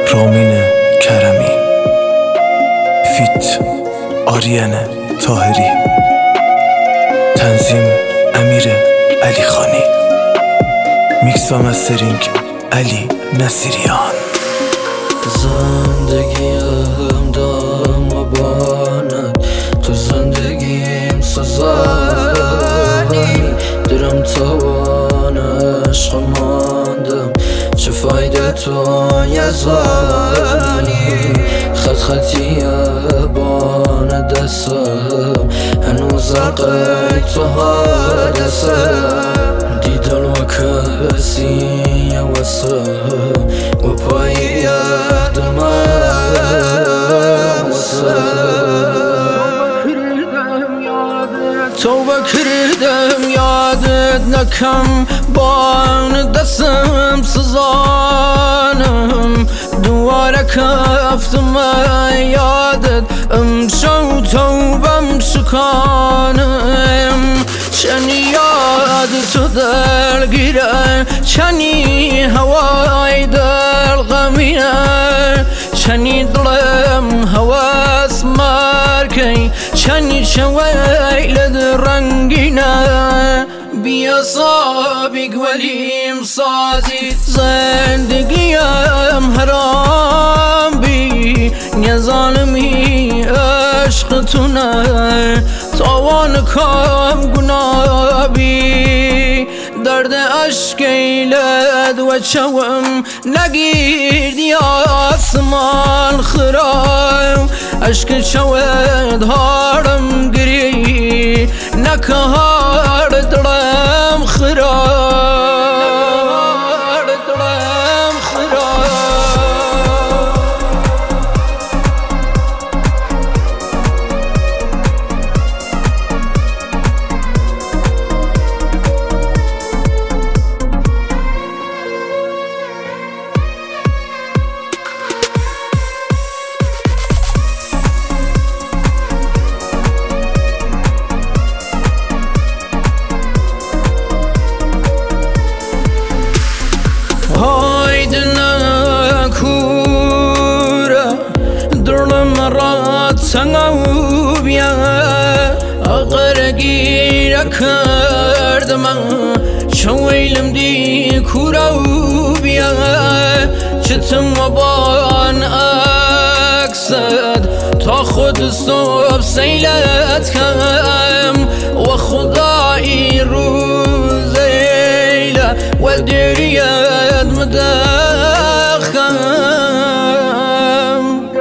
رامین کرمی فیت آریان طاهری تنظیم امیر علی خانی میکس و مسترینگ علی نصیریان. زندگیم دام و بانت تو زندگیم سزانی درم توان عشق ماندم چه فایده تو یزانی خط خطی بان دستم هنوز عقی تو حادثم دیدن و کسی وسم و پایی دمم توبه کردم یادت نکم بان دستم سزانم دواره کفتم یادت امشو توبم شکانم چنی یاد تو دلگیره چنی هوای دل غمینه چنی دلم هواس مرکی چنی شویلد رنگینه بیا صابی گولیم سازی زندگیم حرام بی نظالمی عشق تو نه تاوان کام گناه بی درد عشق ایلد و چوم نگیردی آسمان خرام عشق چود هارم گری نکهار دلم خرام سنگو بیا اگر گیر کردم چویلم دی کورو بیا چتم و بان اکسد تا خود صبح سیلت کم و خدایی روزیله و دریت مدخم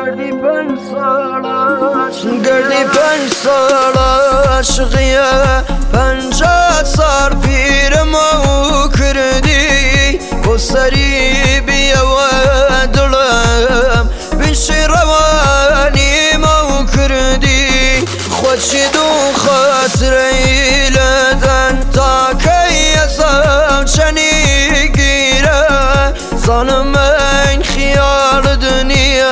گردی 5 سال عاشقیه 50 سال پیرم او کردی با سری بیا و دلم بیشی روانی مو کردی خودشی دو خاطر ایلدن تا که ازم چنی گیره زانم این خیال دنیا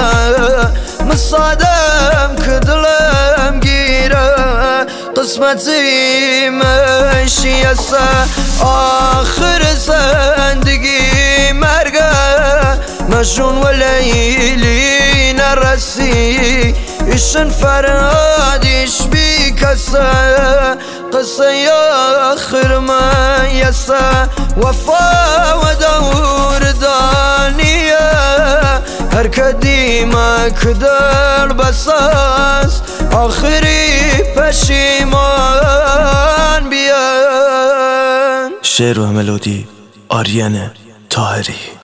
مصادم که دلم گیره قسمتی مشیسه آخر زندگی مرگه مجنون و لیلی نرسی ایشن فرادیش بی کسه قصه آخر میسه وفا و دور دانیه هر کدی ما کدر بساس آخری پشیمان بیان. شعر و ملودی آریان طاهری.